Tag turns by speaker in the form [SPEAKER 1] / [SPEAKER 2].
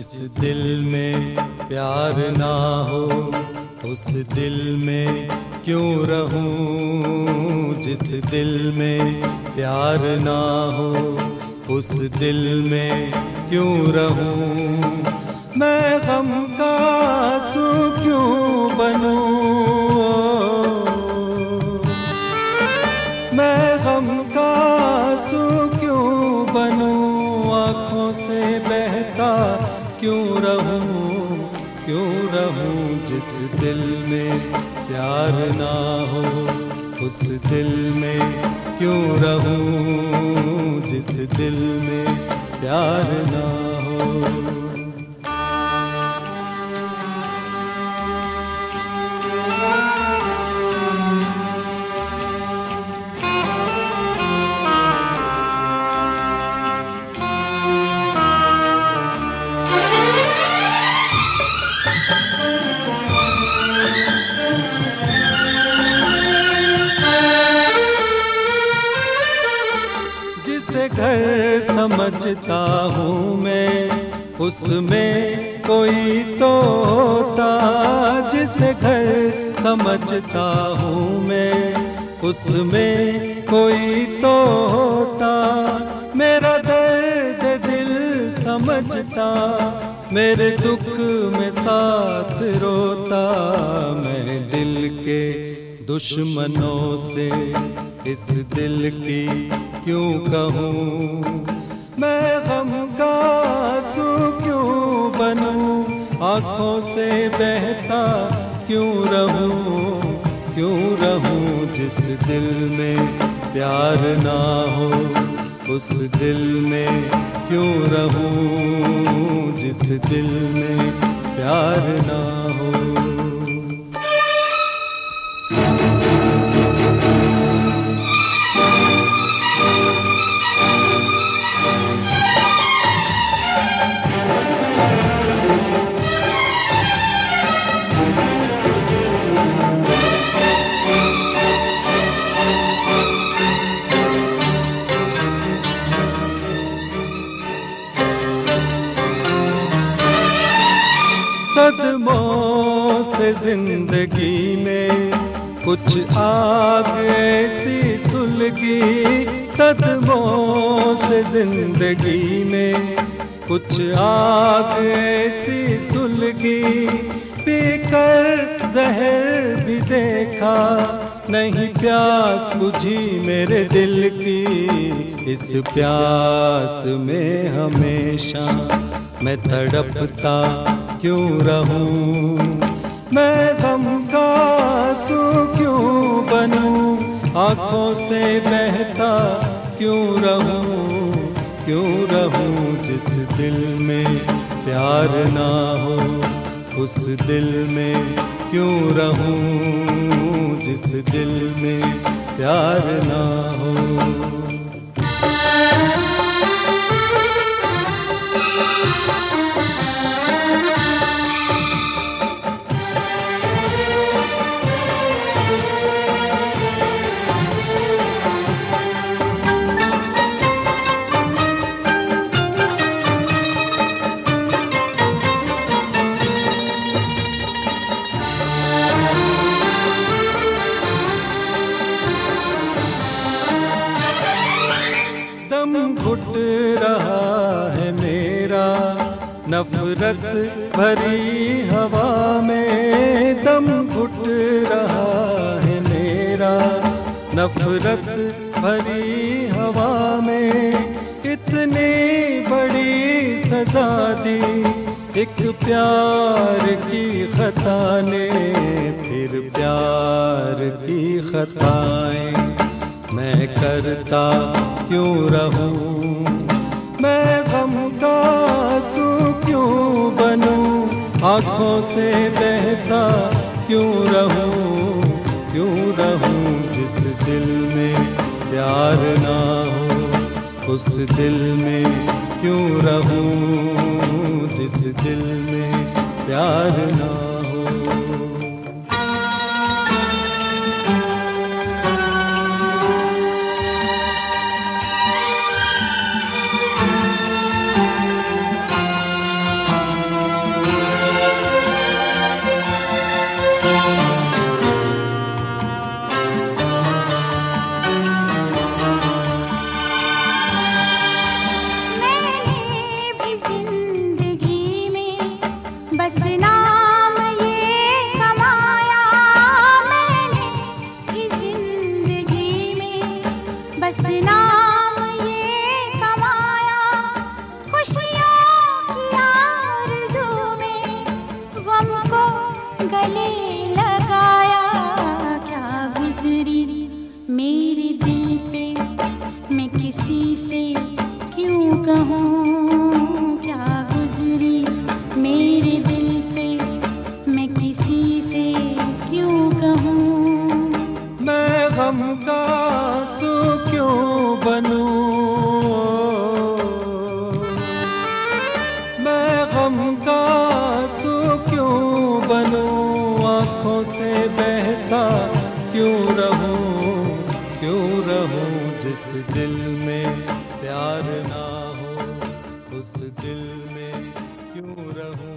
[SPEAKER 1] जिस दिल में प्यार ना हो उस दिल में क्यों रहूं। जिस दिल में प्यार ना हो उस दिल में क्यों रहूं। मैं गम का आंसू क्यों बनूं। मैं गम का आंसू क्यों बनूं। आँखों से बहता क्यों रहूं, क्यों रहूं। जिस दिल में प्यार ना हो उस दिल में क्यों रहूं। जिस दिल में प्यार ना हो। जिसे घर समझता हूँ मैं उसमें कोई तो होता। जिसे घर समझता हूँ मैं उसमें कोई तो होता। मेरा दर्द दिल समझता मेरे दुख में साथ रोता। मैं दिल के दुश्मनों से इस दिल की क्यों कहूँ। मैं गम का आंसू क्यों बनूं। आँखों से बहता क्यों रहूं, क्यों रहूं। जिस दिल में प्यार ना हो उस दिल में क्यों रहूं। जिस दिल में प्यार ना हो। सदमों से जिंदगी में कुछ आग ऐसी सुलगी। सदमों से जिंदगी में कुछ आग ऐसी सुलगी। पीकर जहर भी देखा नहीं प्यास बुझी मेरे दिल की। इस प्यास में हमेशा मैं तड़पता क्यों रहूं। मैं गम का आंसू क्यों बनूं। आँखों से बहता क्यों रहूं, क्यों रहूं। जिस दिल में प्यार ना हो उस दिल में क्यों रहूं। जिस दिल में प्यार ना हो। दम घुट रहा है मेरा नफरत भरी हवा में। दम घुट रहा है मेरा नफरत भरी हवा में। इतनी बड़ी सजा दी एक प्यार की खता ने। फिर प्यार की खताएं मैं करता क्यों रहूं। मैं गम का आंसू क्यों बनूं। आँखों से बहता क्यों रहूं, क्यों रहूं। जिस दिल में प्यार ना हो उस दिल में क्यों रहूं। जिस दिल में प्यार ना हो।
[SPEAKER 2] से क्यों कहूँ क्या गुजरी मेरे दिल पे, मैं किसी से क्यों कहूँ।
[SPEAKER 1] मैं गम का आंसू क्यों बनूं, मैं गम का आंसू क्यों बनूं, आँखों से बहता क्यों रहूं, जिस दिल में प्यार ना हो उस दिल में क्यों रहूं।